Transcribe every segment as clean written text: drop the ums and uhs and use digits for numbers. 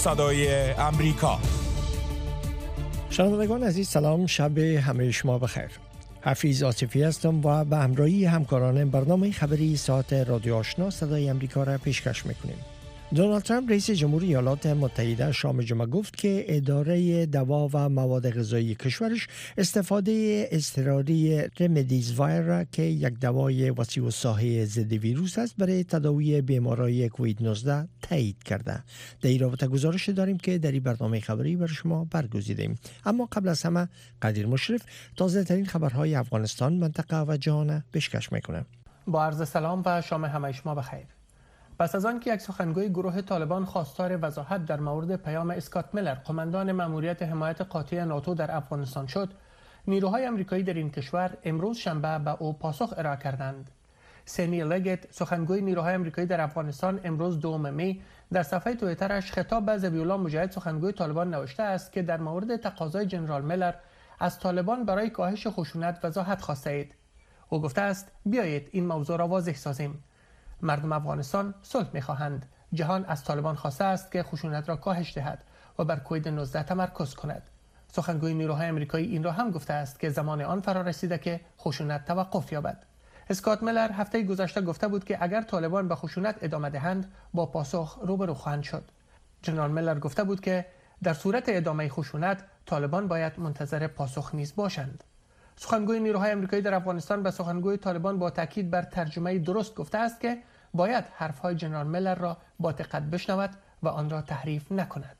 صدای امریکا. شنوندگان عزیز سلام، شب همه شما بخیر. حفیظ عاطفی هستم و به همراهی همکاران برنامه خبری ساعت رادیو آشنا صدای امریکا را پیشکش میکنیم. دونالد ترامپ رئیس جمهوری ایالات متحده شام جمعه گفت که اداره دوا و مواد غذایی کشورش استفاده اضطراری رمدیزویر را که یک دوای وسیع الساحه ضد ویروس است برای تداوی بیماری کووید 19 تایید کرده. در این رابطه گزارش داریم که در این برنامه خبری بر شما برگزیدیم. اما قبل از همه قدیر مشرف تازه ترین خبرهای افغانستان، منطقه و جهان پیشکش میکنه. با عرض سلام و شام همه شما بخیر. پس از آن که یک سخنگوی گروه طالبان خواستار وضاحت در مورد پیام اسکات میلر، قماندان مأموریت حمایت قاطع ناتو در افغانستان شد، نیروهای آمریکایی در این کشور امروز شنبه به او پاسخ ارائه کردند. سینی لگت، سخنگوی نیروهای آمریکایی در افغانستان، امروز 2 می در صفحه توییترش خطاب به ذبیح الله مجاهد، سخنگوی طالبان، نوشته است که در مورد تقاضای جنرال میلر از طالبان برای کاهش خشونت وضاحت خواسته اید. او گفته است بیایید این موضوع را واضح سازیم. مردم افغانستان صلح می‌خواهند. جهان از طالبان خواسته است که خشونت را کاهش دهد و بر کووید 19 تمرکز کند. سخنگوی نیروهای آمریکایی این را هم گفته است که زمان آن فرا رسیده که خشونت توقف یابد. اسکات میلر هفته گذشته گفته بود که اگر طالبان به خشونت ادامه دهند با پاسخ روبرو خواهند شد. جنرال میلر گفته بود که در صورت ادامه خشونت طالبان باید منتظر پاسخ نیز باشند. سخنگوی نیروهای آمریکایی در افغانستان به سخنگوی طالبان با تاکید بر ترجمه درست گفته است که باید حرفهای جنرال میلر را با دقت بشنود و آن را تحریف نکند.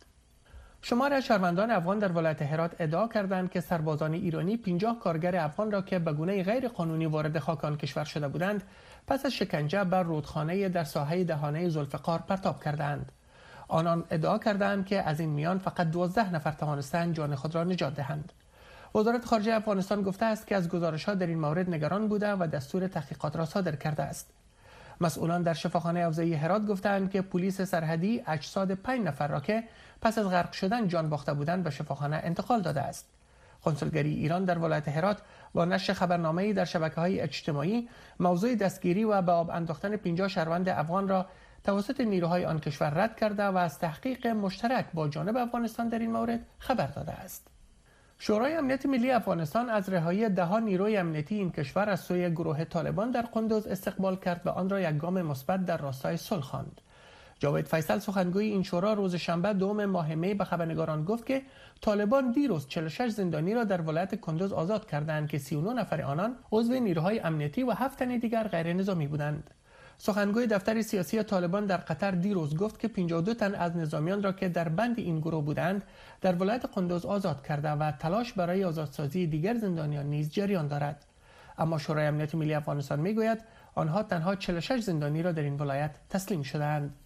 شمار شهروندان افغان در ولایت هرات ادعا کردند که سربازان ایرانی 50 کارگر افغان را که به گونه غیر قانونی وارد خاک آن کشور شده بودند، پس از شکنجه بر رودخانه در ساحه دهانه ذوالفقار پرتاب کردند. آنان ادعا کردند که از این میان فقط 12 نفر توانستند جان خود را نجات دهند. وزارت خارجه افغانستان گفته است که از گزارش‌ها در این مورد نگران بوده و دستور تحقیقات را صادر کرده است. مسئولان در شفاخانه افضایی هرات گفتند که پلیس سرحدی اجساد 5 نفر را که پس از غرق شدن جان باخته بودند به شفاخانه انتقال داده است. کنسولگری ایران در ولایت هرات با نشر خبرنامه‌ای در شبکه‌های اجتماعی موضوع دستگیری و به آب انداختن 50 شهروند افغان را توسط نیروهای آن کشور رد کرده و از تحقیق مشترک با جانب افغانستان در این مورد خبر داده است. شورای امنیت ملی افغانستان از رهایی 10 نیروی امنیتی این کشور از سوی گروه طالبان در قندوز استقبال کرد و آن را یک گام مثبت در راستای صلح خواند. جاوید فیصل، سخنگوی این شورا، روز شنبه 2 ماه می به خبرنگاران گفت که طالبان دیروز 46 زندانی را در ولایت کندوز آزاد کردند که 39 نفر آنان عضو نیروهای امنیتی و 7 تن دیگر غیر نظامی بودند. سخنگوی دفتر سیاسی طالبان در قطر دیروز گفت که 52 تن از نظامیان را که در بند این گروه بودند در ولایت قندوز آزاد کرده و تلاش برای آزادسازی دیگر زندانیان نیز جریان دارد. اما شورای امنیت ملی افغانستان میگوید آنها تنها 46 زندانی را در این ولایت تسلیم شدند.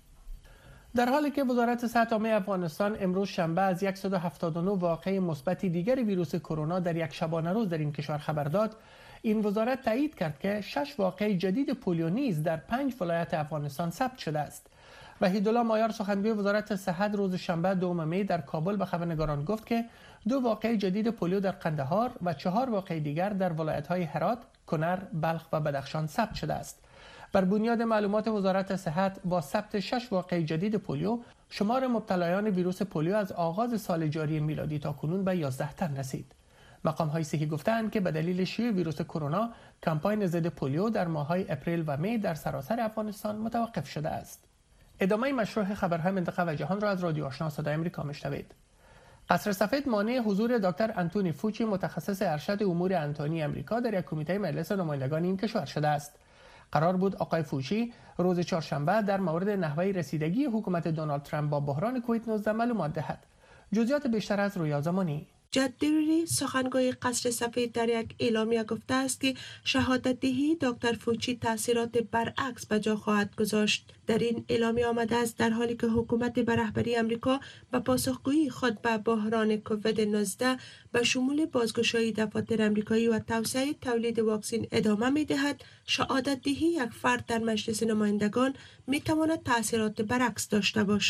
در حالی که وزارت صحت عامه افغانستان امروز شنبه از 179 واقعه مثبت دیگر ویروس کرونا در یک شبانه روز در این کشور خبر داد، این وزارت تایید کرد که 6 واقعه جدید پولیو نیز در 5 ولایت افغانستان ثبت شده است. وحیدالله مایار، سخنگوی وزارت صحت، روز شنبه 2 می در کابل به خبرنگاران گفت که 2 واقعه جدید پولیو در قندهار و 4 واقعه دیگر در ولایت‌های هرات، کنر، بلخ و بدخشان ثبت شده است. بر بنیاد معلومات وزارت صحت، با ثبت 6 واقعه جدید پولیو، شمار مبتلایان ویروس پولیو از آغاز سال جاری میلادی تا کنون به 11 تن رسید. مقام‌های صحی گفتند که به دلیل شیوع ویروس کرونا، کمپاین ضد پولیو در ماه‌های اپریل و می در سراسر افغانستان متوقف شده است. ادامه مشروع خبرهای منطقه و جهان را از رادیو آشنا صدای آمریکا میشنوید. قصر سفید مانع حضور دکتر آنتونی فوچی، متخصص ارشد امور انسانی آمریکا، در یک کمیته مجلس نمایندگان این کشور شده است. قرار بود آقای فوچی روز چهارشنبه در مورد نحوه رسیدگی حکومت دونالد ترامپ با بحران کووید 19 معلومات دهد. جزئیات بیشتر از رویا زمانی. جاد دریری، سخنگوی قصر سفید، در یک اعلامیه گفته است که شهادت دهی دکتر فوچی تاثیرات برعکس به جا خواهد گذاشت. در این اعلامیه آمده است در حالی که حکومت به رهبری آمریکا به پاسخگویی خود به بحران کووید 19 به شمول بازگشایی دفاتر آمریکایی و توسعه تولید واکسن ادامه می دهد، شهادت دهی یک فرد در مجلس نمایندگان می تواند تاثیرات برعکس داشته باشد.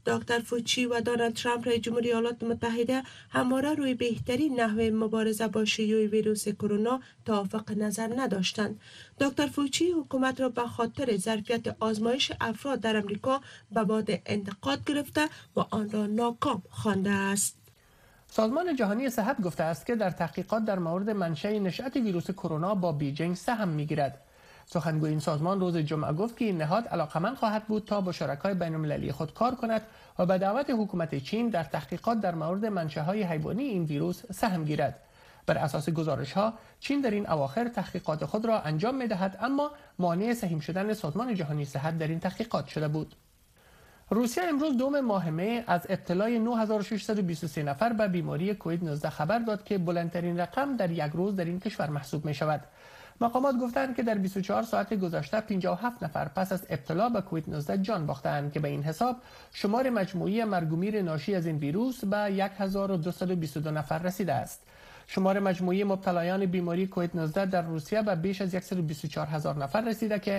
دکتر فوچی و دونالد ترامپ رئیس جمهور ایالات متحده همواره روی بهترین نحوه مبارزه با شیوع ویروس کرونا توافق نظر نداشتند. دکتر فوچی حکومت را به خاطر ظرفیت آزمایش افراد در امریکا به باد انتقاد گرفته و آن را ناکام خوانده است. سازمان جهانی صحت گفته است که در تحقیقات در مورد منشأ نشأت ویروس کرونا با بیجینگ سهم می‌گیرد. سخنگوی این سازمان روز جمعه گفت که این نهاد علاقمند خواهد بود تا با شرکای بین‌المللی خود کار کند و به دعوت حکومت چین در تحقیقات در مورد منشأهای حیوانی این ویروس سهم گیرد. بر اساس گزارش‌ها چین در این اواخر تحقیقات خود را انجام می‌دهد، اما مانع سهیم شدن سازمان جهانی صحت در این تحقیقات شده بود. روسیه امروز دوم ماه می از ابتلای 9623 نفر به بیماری کووید 19 خبر داد که بلندترین رقم در یک روز در این کشور محسوب می شود. مقامات گفتند که در 24 ساعت گذشته 57 نفر پس از ابتلا به کووید 19 جان باختند که به این حساب شمار مجموعی مرگ و میر ناشی از این ویروس به 1222 نفر رسیده است. شمار مجموعی مبتلایان بیماری کووید 19 در روسیه به بیش از 124000 نفر رسیده که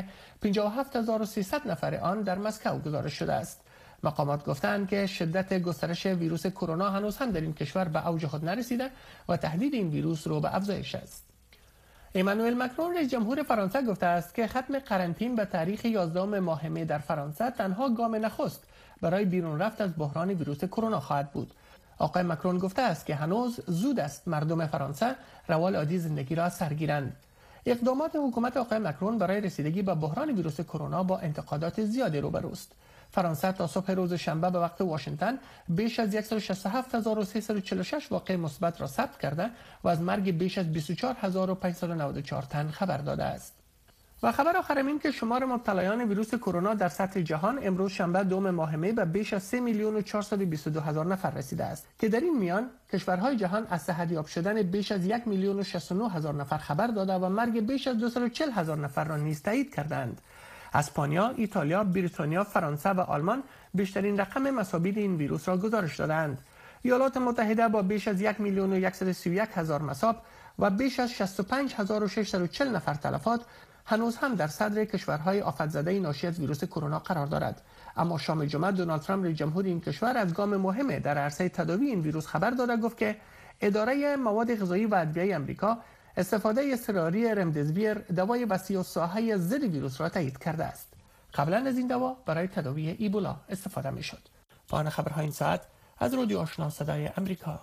57300 نفر آن در مسکو گزارش شده است. مقامات گفتند که شدت گسترش ویروس کرونا هنوز هم در این کشور به اوج خود نرسیده و تهدید این ویروس رو به افزایش است. ایمانوئل مکرون رئیس جمهور فرانسه گفته است که ختم قرنطینه به تاریخ 11 ماه می در فرانسه تنها گام نخست برای بیرون رفت از بحران ویروس کرونا خواهد بود. آقای مکرون گفته است که هنوز زود است مردم فرانسه روال عادی زندگی را سرگیرند. اقدامات حکومت آقای مکرون برای رسیدگی به بحران ویروس کرونا با انتقادات زیادی روبروست. فرانسه تا صبح روز شنبه به وقت واشنگتن بیش از 167346 واقعه مثبت را ثبت کرده و از مرگ بیش از 24594 تن خبر داده است. و خبر آخرم این که شمار مبتلایان ویروس کرونا در سطح جهان امروز شنبه دوم ماه می به بیش از 3,422,000 نفر رسیده است که در این میان کشورهای جهان از صحت‌یاب شدن بیش از 1,069,000 نفر خبر داده و مرگ بیش از 240,000 نفر را نیز تایید کردند. اسپانیا، ایتالیا، بریتانیا، فرانسه و آلمان بیشترین رقم مصابین این ویروس را گزارش دادند. ایالات متحده با بیش از 1,131,000 مصاب و بیش از 65,640 نفر تلفات هنوز هم در صدر کشورهای آفت‌زده ناشی از ویروس کرونا قرار دارد. اما شام جمعه دونالد ترامپ رئیس جمهور این کشور از گام مهم در عرصه تداوی این ویروس خبر داده گفت که اداره مواد غذایی و ادویه آمریکا استفاده اضطراری رمدزویر دوای وسیع الساحه ضد ویروس را تایید کرده است. قبلا از این دوا برای تداوی ایبولا استفاده می‌شد. پایان خبرهای این ساعت از رادیو آشنا صدای آمریکا.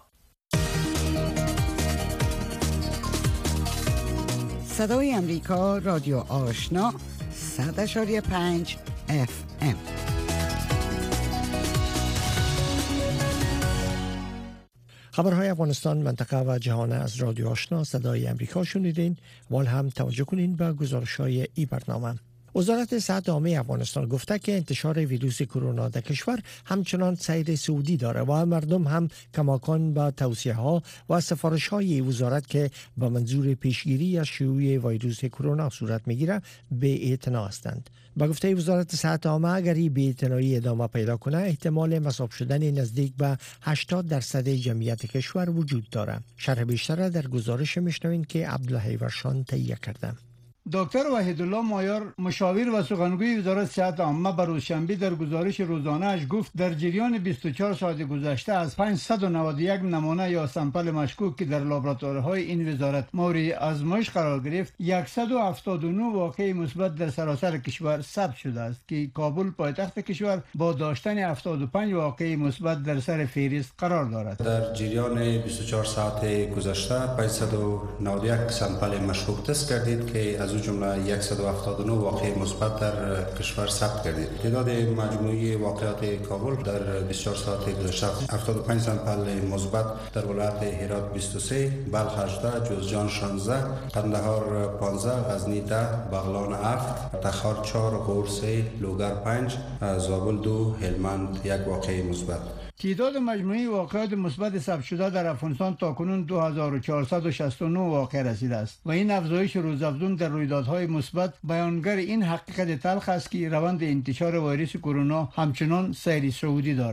صدای آمریکا، رادیو آشنا 100.5 FM. خبرهای افغانستان، منطقه و جهان از رادیو آشنا صدای آمریکا شنیدین. وال هم توجه کنین به گزارش‌های این برنامه. وزارت صحت عامه افغانستان گفته که انتشار ویروس کرونا در کشور همچنان سیر سعودی داره و مردم هم کماکان با توصیه‌ها و سفارش‌های وزارت که به منظور پیشگیری از شیوع ویروس کرونا صورت می‌گیره به اعتنا هستند. با گفته وزارت صحت عامه اگر این بی‌اعتنایی ادامه پیدا کنه احتمال مصاب شدن نزدیک به 80% جمعیت کشور وجود داره. شرح بیشتر در گزارش میشنوین که عبدالله ورشان تهیه کرده. دکتر وحیدالله مایار مشاور و سخنگوی وزارت صحت عامه بر روزشنبه در گزارش روزانه اش گفت در جریان 24 ساعت گذشته از 591 نمونه یا سامپل مشکوک که در لابراتوارهای این وزارت مورد آزمایش قرار گرفت 179 واقعه مثبت در سراسر کشور ثبت شده است که کابل پایتخت کشور با داشتن 75 واقعه مثبت در سر فهرست قرار دارد. در جریان 24 ساعت گذشته 591 سامپل مشکوک تست کردید که از جمله 179 واقعه مثبت در کشور ثبت گردید. تعداد مجموعی واقعات کابل در 24 ساعت گذشته 75 سامپل مثبت در ولایت هرات 23، بلخ 18، جوزجان 16، قندهار 15، غزنی 10، بغلان 7، تخار 4، غور 3، لوگر 5، زابل 2، هلمند 1 واقعه مثبت. تعداد مجموعی واقعات مثبت ثبت شده در افغانستان تاکنون 2469 واقعه رسیده است و این افزایش روزافزون در رویدادهای مثبت بیانگر این حقیقت تلخ است که روند انتشار ویروس کرونا همچنان سیر صعودی دارد.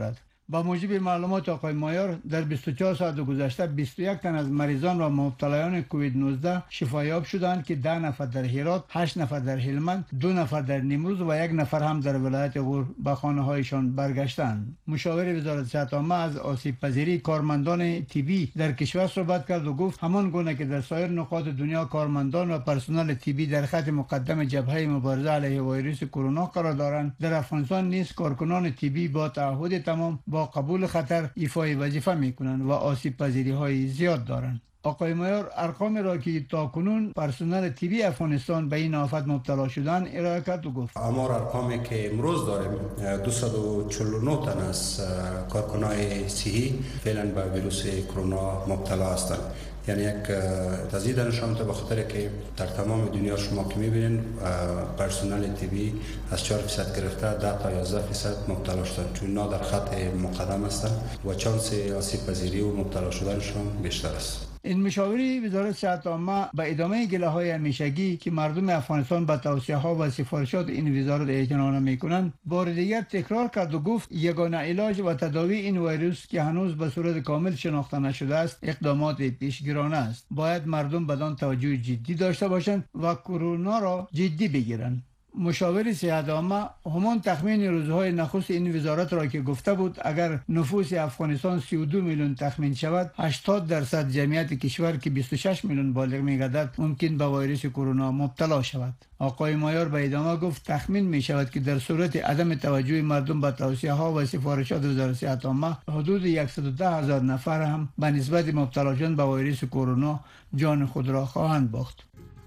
با موجب معلومات آقای مایار در 24 ساعت گذشته 21 تن از مریضان و مبتلایان کووید 19 شفایاب شدند که 10 نفر در هرات، 8 نفر در هلمند، 2 نفر در نیمروز و 1 نفر هم در ولایت غور به خانه هایشان برگشتند. مشاور وزارت صحت عامه از آسیب پذیری کارمندان طبی در کشور صحبت کرد و گفت همان گونه که در سایر نقاط دنیا کارمندان و پرسنل طبی در خط مقدم جبهه مبارزه علیه ویروس کرونا قرار دارند، در افغانستان نیز کارکنان طبی با تعهد تمام با قبول خطر ایفای وظیفه میکنند و آسیب پذیری های زیاد دارند. آقای مایار ارقام را که تاکنون پرسنل طبی افغانستان به این آفت مبتلا شدن ارائه کرد و گفت آمار ارقامی که امروز داریم 249 تن از کارکنان صحی فعلا به ویروس کرونا مبتلا هستند. یعنی یک تزیید نشان به خاطر که در تمام دنیا شما که میبینین پرسنل طبی از 4% گرفته 10 تا 11% مبتلا شدن، چون اینا در خط مقدم هستند و چانس آسیب پذیری و مبتلا شدنشون بیشتر است. این مشاوری وزارت صحت عامه به ادامه گله‌های همیشگی که مردم افغانستان به توصیه‌ها و سفارشات این وزارت اعتنا نمی‌کنند بار دیگر تکرار کرد و گفت یگانه علاج و تداوی این ویروس که هنوز به صورت کامل شناخته نشده است اقدامات پیشگیرانه است. باید مردم بدان توجه جدی داشته باشند و کرونا را جدی بگیرند. مشاور صحت عامه همان تخمین روزهای نخست این وزارت را که گفته بود اگر نفوس افغانستان 32 میلیون تخمین شود 80% جمعیت کشور که 26 میلیون بالغ میگردد ممکن به ویروس کرونا مبتلا شود. آقای مایار به ادامه گفت تخمین می شود که در صورت عدم توجه مردم به توصیه ها و سفارشات وزارت صحت عامه حدود 110,000 نفر هم به نسبت مبتلا شدن به ویروس کرونا جان خود را خواهند باخت.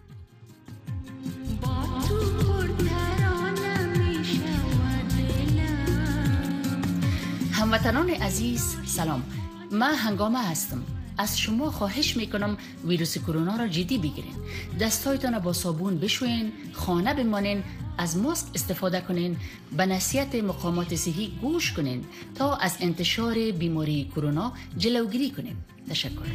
هموطنان عزیز سلام، من هنگامه هستم. از شما خواهش میکنم ویروس کرونا را جدی بگیرین. دستایتان با صابون بشوین، خانه بمانین، از ماسک استفاده کنین، به نصیحت مقامات صحی گوش کنین تا از انتشار بیماری کرونا جلوگیری کنین. تشکر.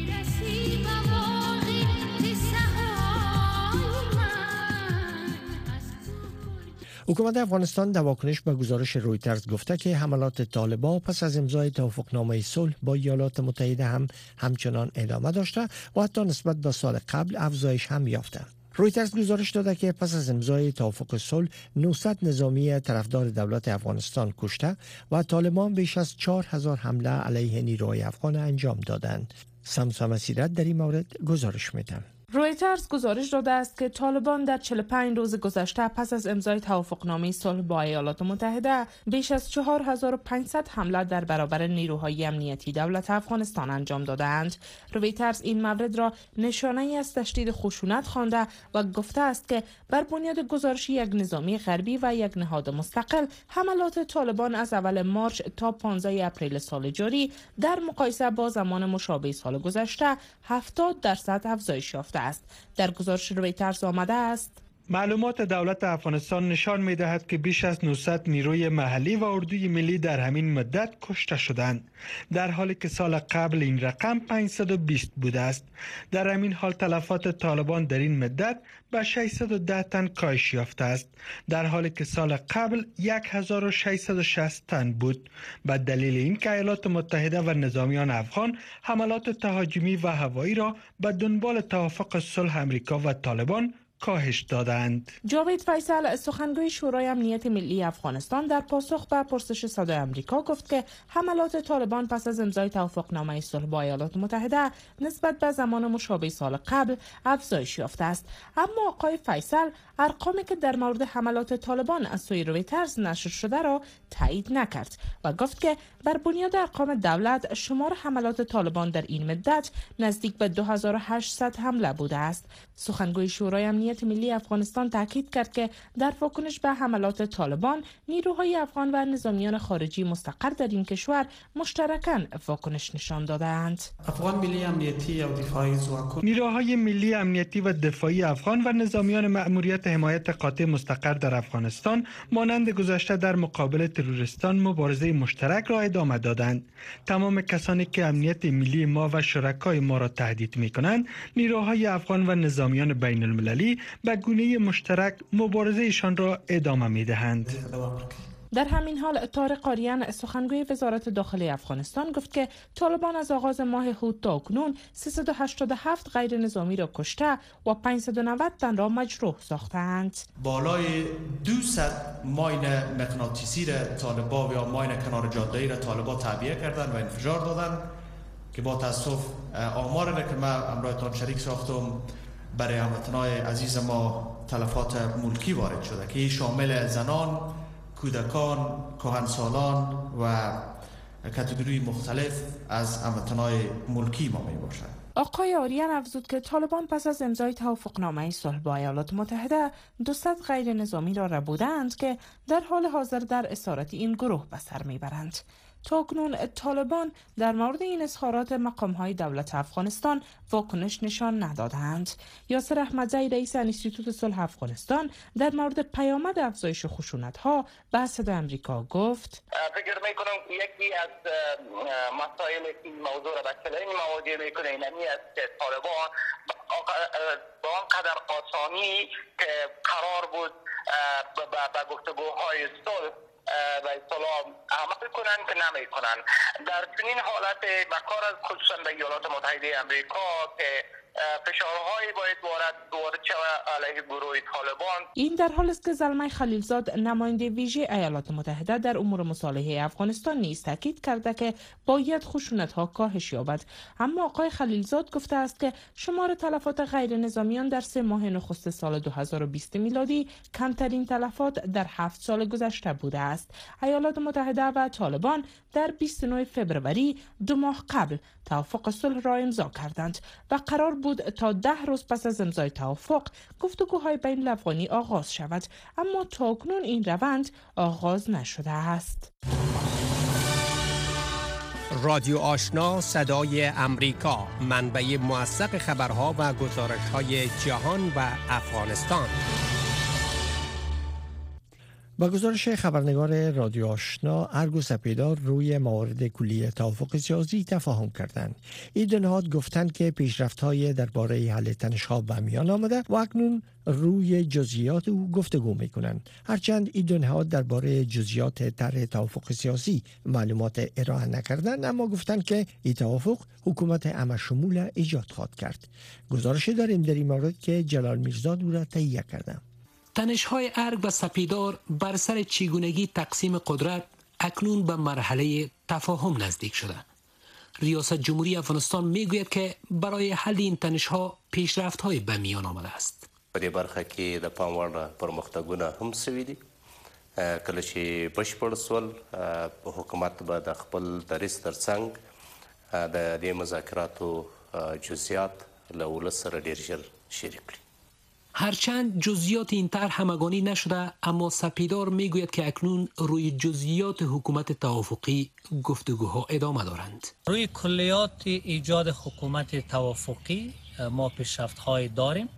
حکومت افغانستان در واکنش به گزارش رویترز گفته که حملات طالبان پس از امضای توافقنامه صلح با ایالات متحده همچنان ادامه داشته و حتی نسبت به سال قبل افزایش هم یافته. رویترز گزارش داده که پس از امضای توافق صلح 900 نظامی طرفدار دولت افغانستان کشته و طالبان بیش از 4000 حمله علیه نیروهای افغان انجام دادند. سمسا مسیرت در این مورد گزارش می‌دهد. رویترز گزارش داده است که طالبان در 45 روز گذشته پس از امضای توافقنامه صلح با ایالات متحده بیش از 4500 حمله در برابر نیروهای امنیتی دولت افغانستان انجام دادند. رویترز این مورد را نشانه‌ای از تشدید خشونت خوانده و گفته است که بر بنیاد گزارش یک نظامی غربی و یک نهاد مستقل حملات طالبان از اول مارچ تا 15 اپریل سال جاری در مقایسه با زمان مشابه سال گذشته 70% افزایش یافته است. در گزارش رویترز آمده است: معلومات دولت افغانستان نشان می‌دهد که بیش از 900 نیروی محلی و اردوی ملی در همین مدت کشته شدند، در حالی که سال قبل این رقم 520 بوده است. در همین حال تلفات طالبان در این مدت به 610 تن کاهش یافته است، در حالی که سال قبل 1660 تن بود، به دلیل اینکه ایالات متحده و نظامیان افغان حملات تهاجمی و هوایی را به دنبال توافق صلح امریکا و طالبان کاهش دادند. جاوید فیصل سخنگوی شورای امنیت ملی افغانستان در پاسخ به پرسش صدای آمریکا گفت که حملات طالبان پس از امضای توافقنامه صلح با ایالات متحده نسبت به زمان مشابه سال قبل افزایش یافته است. اما آقای فیصل ارقامی که در مورد حملات طالبان از سوی رویترز نشر شده را تایید نکرد و گفت که بر بنیاد ارقام دولت شمار حملات طالبان در این مدت نزدیک به 2800 حمله بوده است. سخنگوی شورای امنیت ملی افغانستان تاکید کرد که در واکنش به حملات طالبان نیروهای افغان و نظامیان خارجی مستقر در این کشور مشترکاً واکنش نشان دادند. افغان ملی امنیتی و دفاعی زواکو نیروهای ملی امنیتی و دفاعی افغان و نظامیان مأموریت حمایت قاطع مستقر در افغانستان مانند گذشته در مقابل تروریستان مبارزه مشترک را ادامه دادند. تمام کسانی که امنیت ملی ما و شرکای ما را تهدید می‌کنند، نیروهای افغان و نظامیان بین المللی به گونه مشترک مبارزه‌شان را ادامه می‌دهند. در همین حال طارق آریان سخنگوی وزارت داخلی افغانستان گفت که طالبان از آغاز ماه هود تا اکنون 387 غیر نظامی را کشته و 590 تن را مجروح ساختند. بالای 200 ماین مغناطیسی را طالبان یا ماین کنار جاده را طالبان تعبیه کردند و انفجار دادند که با تاسف آمار را که من امرایتان شریک ساختم برای هموطنان عزیز ما تلفات ملکی وارد شده که شامل زنان، کودکان، کهنسالان و کاتگوری مختلف از هموطنان ملکی ما می باشند. آقای آریان افزود که طالبان پس از امضای توافقنامه صلح با ایالات متحده 200 غیر نظامی را ربودند که در حال حاضر در اسارت این گروه به سر میبرند. تاکنون طالبان در مورد این اظهارات مقام‌های دولت افغانستان واکنش نشان ندادند. یاسر احمدزی رئیس انستیتوت صلح افغانستان در مورد پیامد افزایش خشونت‌ها به صدای آمریکا گفت: فکر می‌کنم یکی از مسائلی که موضوع را به کلین مواجه می‌کنه اینمی است که طالبان با آنقدر آسانی که قرار بود به گفتگوهای صلح و اصطلاح عمل کنن که نمی کنن. در چنین حالت بکار از خصوصا به ایالات متحده امریکا که فشارهایی باید وارد شود علیه گروه طالبان. این در حالی است که زلمه خلیلزاد نماینده ویژه ایالات متحده در امور مصالحه افغانستان نیز تاکید کرده که باید خشونت‌ها کاهش یابد. اما آقای خلیلزاد گفته است که شمار تلفات غیر نظامیان در 3 ماه نخست سال 2020 میلادی کمترین تلفات در 7 سال گذشته بوده است. ایالات متحده و طالبان در 29 فوریه 2 ماه قبل توافق صلح را امضا کردند و قرار بود تا 10 روز پس از امضای توافق گفتگوهای بین الافغانی آغاز شود، اما تاکنون این روند آغاز نشده است. رادیو آشنا صدای امریکا، منبع موثق خبرها و گزارش‌های جهان و افغانستان. با گزارش خبرنگار رادیو آشنا، ارگ و سپیدار روی موارد کلی توافق سیاسی تفاهم کردند. این دو نهاد گفتند که پیشرفت‌های درباره حل تنش‌ها به میان آمده و اکنون روی جزئیات او گفتگو می‌کنند. هرچند این دو نهاد درباره جزئیات طرح توافق سیاسی معلومات ارائه نکردند، اما گفتند که این توافق حکومت همه‌شمول ایجاد خواهد کرد. گزارش داریم در این مورد که جلال میرزاد او را تهیه کرده. تنش‌های ارگ و سپیدار بر سر چگونگی تقسیم قدرت اکنون به مرحله تفاهم نزدیک شده. ریاست جمهوری افغانستان میگوید که برای حل این تنش‌ها پیشرفت‌های به میان آمده است. په دې برخه کې د پام وړ پرمختګونه هم شوي دي. کله چې بشپړ شول، حکومت به د خپل دریځ ترڅنګ د دې مذاکراتو جزئیات له ولس سره ډېر ژر شریک کړي. هرچند جزئیات این طرح همگانی نشده، اما سپیدار میگوید که اکنون روی جزئیات حکومت توافقی گفتگوها ادامه دارند. روی کلیات ایجاد حکومت توافقی ما پیشرفت‌های داریم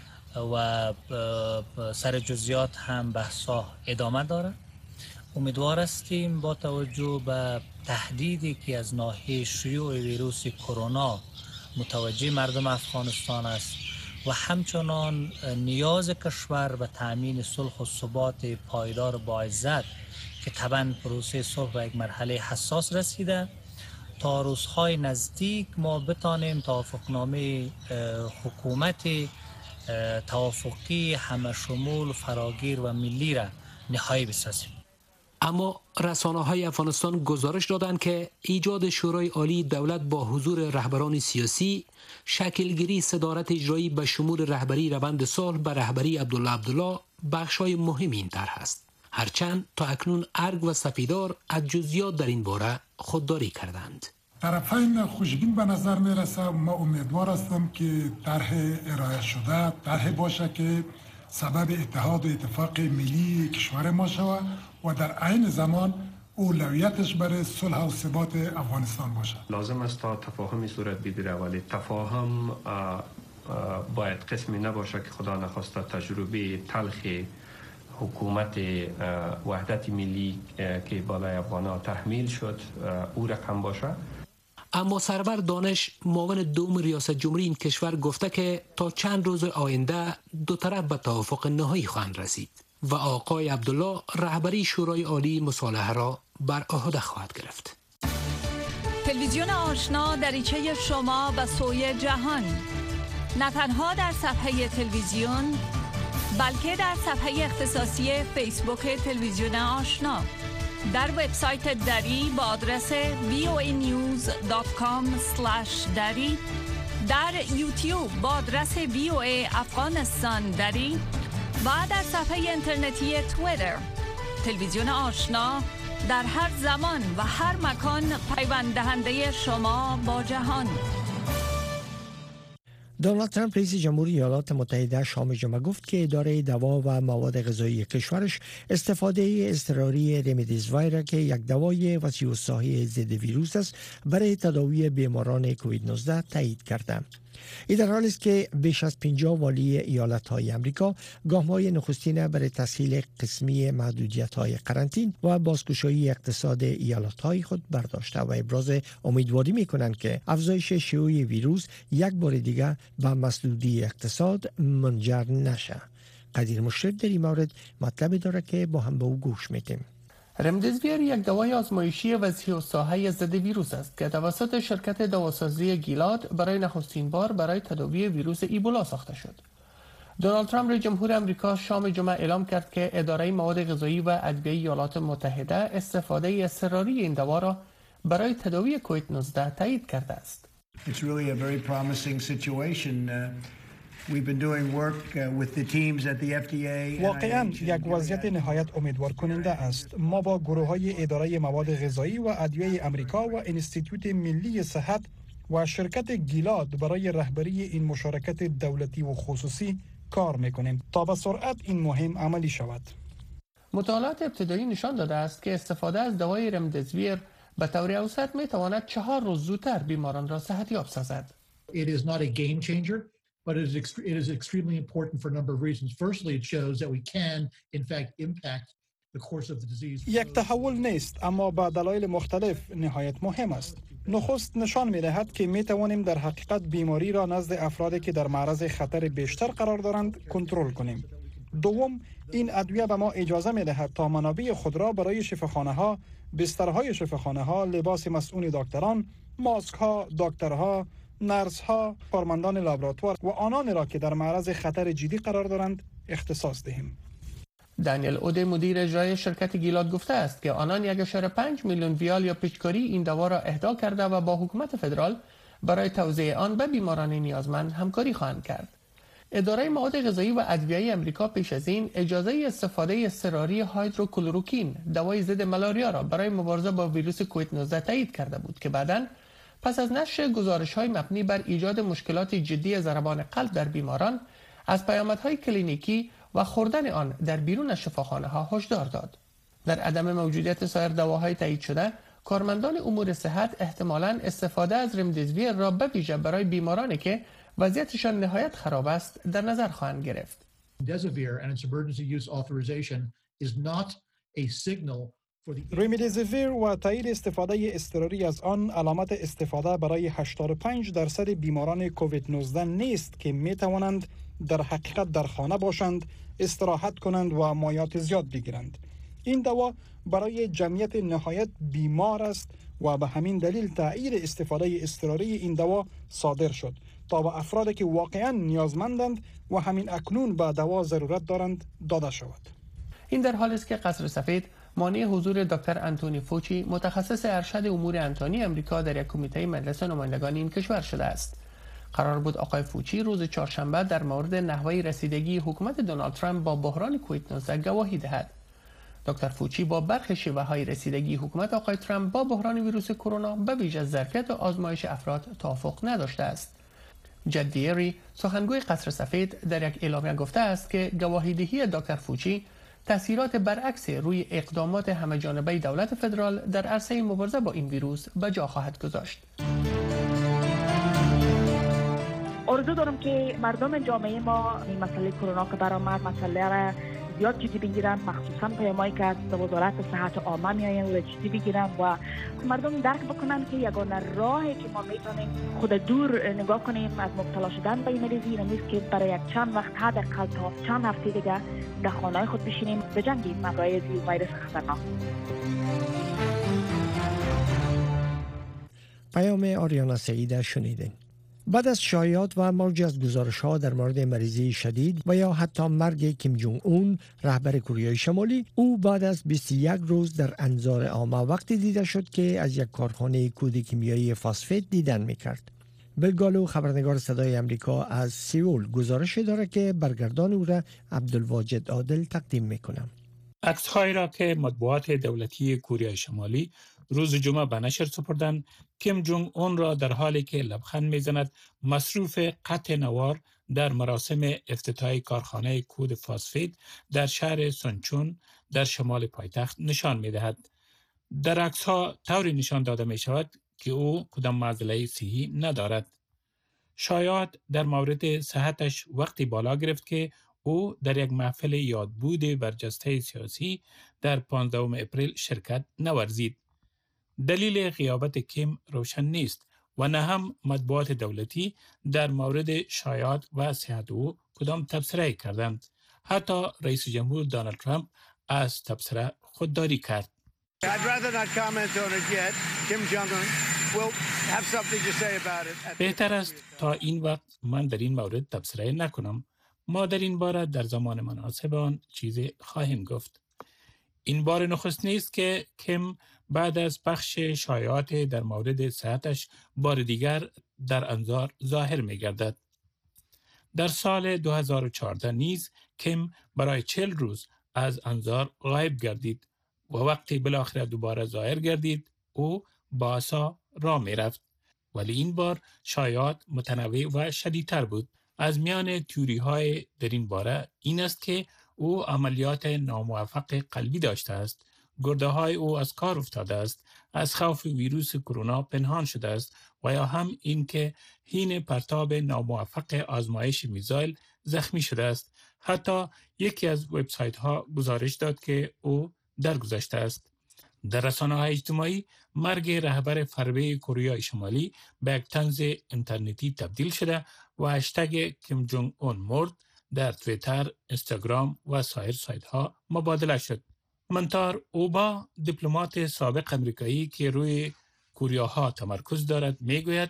و سر جزئیات هم بحث‌ها ادامه داره. امیدوار هستیم با توجه به تهدیدی که از ناحیه شیوع ویروس کرونا متوجه مردم افغانستان است و همچنان نیاز کشور به تامین صلح و ثبات پایدار با عزت که طبعا پروسه صلح به یک مرحله حساس رسیده، تا روزهای نزدیک ما بتانیم توافقنامه حکومت توافقی همه شمول فراگیر و ملی را نهایی بسازیم. اما رسانه‌های افغانستان گزارش دادند که ایجاد شورای عالی دولت با حضور رهبران سیاسی، شکلگیری صدارت اجرایی به شمول رهبری روند صلح به رهبری عبدالله بخشای مهم این طرح است. هرچند تا اکنون ارگ و سپیدار از جزئیات در این باره خودداری کردند. طرفین خوشبین به نظر می رسه. ما امیدوار هستم که طرح ارائه شده طرح باشه که سبب اتحاد و اتفاق ملی کشور ما شود و در عین زمان اولویتش برای صلح و ثبات افغانستان باشه. لازم است تا تفاهمی صورت بگیره، ولی تفاهم باید قسمی نباشه که خدا نخواسته تجربه تلخ حکومت وحدت ملی که بالای افغان‌ها تحمیل شد او رقم باشه. اما سرور دانش، معاون دوم ریاست جمهوری این کشور، گفته که تا چند روز آینده دو طرف به توافق نهایی خواهند رسید. و آقای عبدالله رهبری شورای عالی مصالحه را بر عهده خواهد گرفت. تلویزیون آشنا دریچه شما به سوی جهان، نه تنها در صفحه تلویزیون بلکه در صفحه اختصاصی فیسبوک تلویزیون آشنا، در وبسایت دری با آدرس voanews.com/dari، در یوتیوب با آدرس VOA افغانستان دری و در صفحه اینترنتی توییتر. تلویزیون آشنا در هر زمان و هر مکان پیوند دهنده شما با جهان. دونالد ترامپ رئیس جمهوری ایالات متحده شام جمعه گفت که اداره دوا و مواد غذایی کشورش استفاده اضطراری رمدیسیویر که یک دوای وسیع‌الساحه ضد ویروس است برای تداوی بیماران کووید 19 تایید کرده. این در حالی است که بیش از 50 والی ایالت‌های آمریکا گام‌های نخستین برای تسهیل قسمی محدودیت‌های قرنطین و بازگشایی اقتصاد ایالت‌های خود برداشته و ابراز امیدواری می‌کنند که افزایش شیوع ویروس یک بار دیگر به مسدودی اقتصاد منجر نشه. قدیر مشرف در این مورد مطلبی داره که با هم به او گوش میدیم. رمدیسیویر یک دوای آزمایشی وسیع‌الساحه ضد ویروس است که توسط شرکت دواسازی گیلاد برای نخستین بار برای تداوی ویروس ایبولا ساخته شد. دونالد ترامپ رئیس جمهور آمریکا شام جمعه اعلام کرد که اداره مواد غذایی و ادویه ایالات متحده استفاده اضطراری این دوا را برای تداوی کووید 19 تایید کرده است. It's really a very promising situation. We've been doing work with the teams at the FDA. واقعاً یک وضعیت نهایت امیدوار کننده است. ما با گروه‌های اداره مواد غذایی و ادویه آمریکا و انستیتوت ملی صحت و شرکت گیلاد برای رهبری این مشارکت دولتی و خصوصی کار می‌کنیم تا به سرعت این مهم عملی شود. مطالعات ابتدایی نشان داده است که استفاده از دوای رمدیسیویر به طور اوسط می‌تواند 4 روز زودتر بیماران را صحتیاب سازد. It is not a game changer, but it is extremely important for a number of reasons. Firstly, it shows that we can, in fact, impact the course of the disease. یک تحول نیست، اما با دلایل مختلف نهایت مهم است. نخست نشان می‌دهد که می‌توانیم در حقیقت بیماری را نزد افرادی که در معرض خطر بیشتر قرار دارند کنترل کنیم. دوم، این ادویه به ما اجازه می‌دهد تا منابع خود را برای شفاخانه‌ها، بسترهای شفاخانه‌ها، لباس مسئول دکتران، ماسک‌ها، دکترها، نرس‌ها، کارمندان لابراتوار و آنان را که در معرض خطر جدی قرار دارند اختصاص دهیم. دانیل اود مدیر اجرایی شرکت گیلاد گفته است که آنان 1.5 میلیون ویال یا پیشکاری این دوا را اهدا کرده و با حکومت فدرال برای توزیع آن به بیماران نیازمند همکاری خواهند کرد. اداره مواد غذایی و ادویه آمریکا پیش از این اجازه استفاده اضطراری هایدروکلوروکین، دوای ضد ملاریا را برای مبارزه با ویروس کووید 19 تایید کرده بود که بعداً پس از نشر گزارش‌های مبنی بر ایجاد مشکلات جدی ضربان قلب در بیماران از پیامدهای کلینیکی و خوردن آن در بیرون از شفاخانه‌ها هشدار داد. در عدم موجودیت سایر دواهای تایید شده، کارمندان امور صحت احتمالاً استفاده از رمدیسیویر را به ویژه برای بیمارانی که وضعیتشان نهایت خراب است در نظر خواهند گرفت. Remdesivir and its emergency use authorization is not a signal. رمدیسیویر و تایید استفاده اضطراری از آن علامت استفاده برای 85% بیماران کووید 19 نیست که می توانند در حقیقت در خانه باشند، استراحت کنند و مایعات زیاد بگیرند. این دوا برای جمعیت نهایت بیمار است و به همین دلیل تایید استفاده اضطراری این دوا صادر شد تا به افرادی که واقعا نیازمندند و همین اکنون به دوا ضرورت دارند داده شود. این در حالی است که قصر سفید مانع حضور دکتر آنتونی فوچی، متخصص ارشد امور انسانی آمریکا، در یک کمیته مجلس نمایندگان این کشور شده است. قرار بود آقای فوچی روز چهارشنبه در مورد نحوه رسیدگی حکومت دونالد ترامپ با بحران کووید 19 گواهی دهد. دکتر فوچی با برخی شیوه‌های رسیدگی حکومت آقای ترامپ با بحران ویروس کرونا به ویژه ظرفیت آزمایش افراد توافق نداشته است. جد دیری، سخنگوی قصر سفید، در یک اعلامیه گفته است که گواهیدهی دکتر فوچی تأثیرات برعکس روی اقدامات همه‌جانبه دولت فدرال در عرصه مبارزه با این ویروس به جا خواهد گذاشت. آرزو دارم که مردم جامعه ما این مسئله کرونا که برآمد مسئله را زیاد جدی بگیرن، مخصوصا پیامایی که از وزارت صحت عامه میآیند و جدی بگیرن و مردم درک بکنن که یگانه راهی که ما میتونیم خود دور نگاه کنیم از مبتلا شدن به این مریضی نیست که برای یک چند وقت حداقل تا چند هفته دیگه در خانه‌های خود بشینیم بجنگیم برای از ویروس خطرناک. پیام آریانا سعیده شنیدین. بعد از شایعات و موج از گزارش‌ها در مورد مریضی شدید و یا حتی مرگ کیم جونگ اون رهبر کره شمالی، او بعد از 21 روز در انظار عامه وقتی دیده شد که از یک کارخانه کود کیمیایی فسفید دیدن می‌کرد. بلگالو خبرنگار صدای امریکا از سئول گزارش داره که برگردان او را عبدالواجد عادل تقدیم می‌کنم. عکس‌هایی را که مطبوعات دولتی کره شمالی روز جمعه به نشر سپردند، کیم جونگ اون را در حالی که لبخند می‌زند مصروف قطع نوار در مراسم افتتاحی کارخانه کود فسفید در شهر سونچون در شمال پایتخت نشان می‌دهد. در عکس‌ها طوری نشان داده می‌شود که او کدام معضله صحی ندارد. شایعات در مورد صحتش وقتی بالا گرفت که او در یک محفل یادبود برجسته سیاسی در 15 اپریل شرکت نورزید. دلیل غیابت کیم روشن نیست و نه هم مطبوعات دولتی در مورد شایعات و صحت او کدام تبصره کردند. حتی رئیس جمهور دونالد ترامپ از تبصره خودداری کرد. بهتر است تا این وقت من در این مورد تبصره نکنم. ما در این باره در زمان مناسب آن چیزی خواهیم گفت. این بار نخست نیست که کیم بعد از پخش شایعات در مورد صحتش بار دیگر در انظار ظاهر می گردد. در سال 2014 نیز کیم برای 40 روز از انظار غایب گردید و وقتی بالاخره دوباره ظاهر گردید او با عصا راه می رفت. ولی این بار شایعات متنوع و شدیدتر بود. از میان تیوری های در این باره این است که او عملیات ناموفق قلبی داشته است، گرده های او از کار افتاده است، از خوف ویروس کرونا پنهان شده است و یا هم این که حین پرتاب ناموفق آزمایش میزایل زخمی شده است. حتی یکی از وبسایت ها گزارش داد که او درگذشته است. در رسانه‌های اجتماعی مرگ رهبر فربه کره شمالی به یک طنز اینترنتی تبدیل شده و هشتگ کیم جونگ اون مرد در توییتر، اینستاگرام و سایر سایت ها مبادله شد. منتار اوبا، دیپلمات سابق امریکایی که روی کره ها تمرکز دارد، میگوید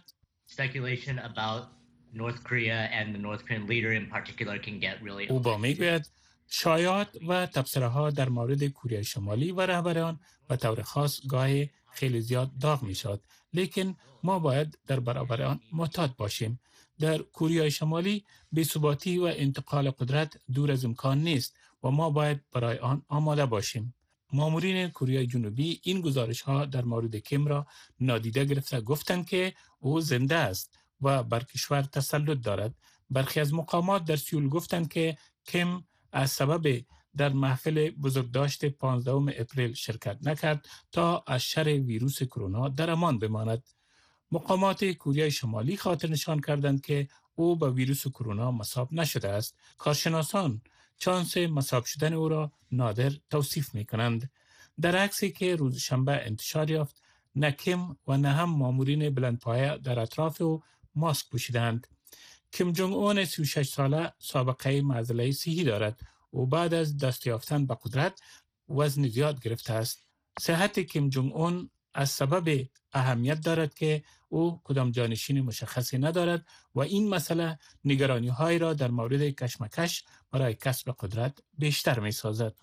اوبا میگوید شایعات و تبصره ها در مورد کره شمالی و رهبر آن به طور خاص گاهی خیلی زیاد داغ می شود، لیکن ما باید در برابر آن محتاط باشیم. در کره شمالی بی‌ثباتی و انتقال قدرت دور از امکان نیست و ما باید برای آن آماده باشیم. مامورین کره جنوبی این گزارش ها در مورد کیم را نادیده گرفته گفتند که او زنده است و بر کشور تسلط دارد. برخی از مقامات در سئول گفتند که کیم از سبب در محفل بزرگداشت 15 اپریل شرکت نکرد تا از شر ویروس کرونا در امان بماند. مقامات کره شمالی خاطر نشان کردند که او با ویروس کرونا مصاب نشده است. کارشناسان چانس مصاب شدن او را نادر توصیف می کنند. در عکسی که روز شنبه انتشار یافت، نه کیم و نه هم مامورین بلندپایه در اطراف او ماسک پوشیدند. کیم جونگ اون 36 ساله سابقه معضله صحی دارد. او بعد از دست یافتن به قدرت وزن زیاد گرفته است. صحت کیم جونگ اون از سبب اهمیت دارد که او کدام جانشین مشخصی ندارد و این مسئله نگرانی های را در مورد کشمکش برای کسب قدرت بیشتر می سازد.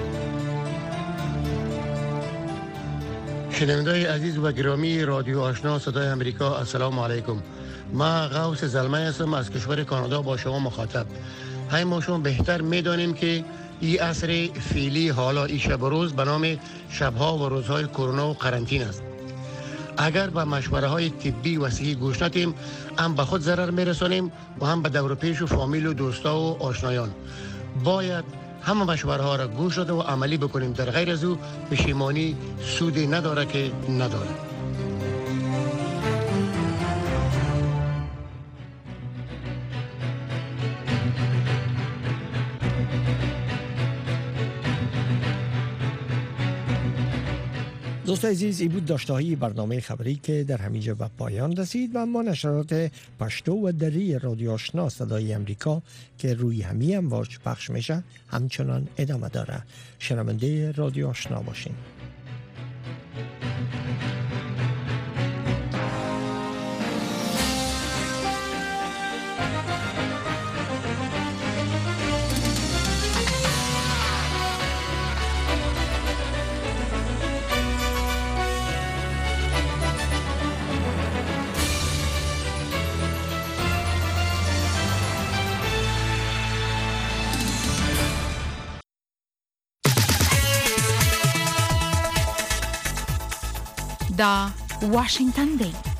شنوندگان عزیز و گرامی رادیو آشنا صدای امریکا، السلام علیکم. ما غوث زلمه هستم از کشور کانادا با شما مخاطب. های ما شما بهتر میدانیم که این عصر فعلی حالا این شب و روز به نام شبها و روزهای کرونا و قرنطینه است. اگر به مشوره های طبی و صحی گوش ندیم، هم به خود ضرر میرسانیم و هم به دور و پیش و فامیل و دوستا و آشنایان. باید همه مشوره ها را گوش داده و عملی بکنیم، در غیر از او پشیمانی سودی نداره که نداره. دوست عزیز، ای بود داشته‌های برنامه خبری که در همینجا به پایان رسید و اما نشرات پشتو و دری رادیو آشنا صدای امریکا که روی همین امواج پخش میشه همچنان ادامه داره. شنونده رادیو آشنا باشین. دا واشنگتن دی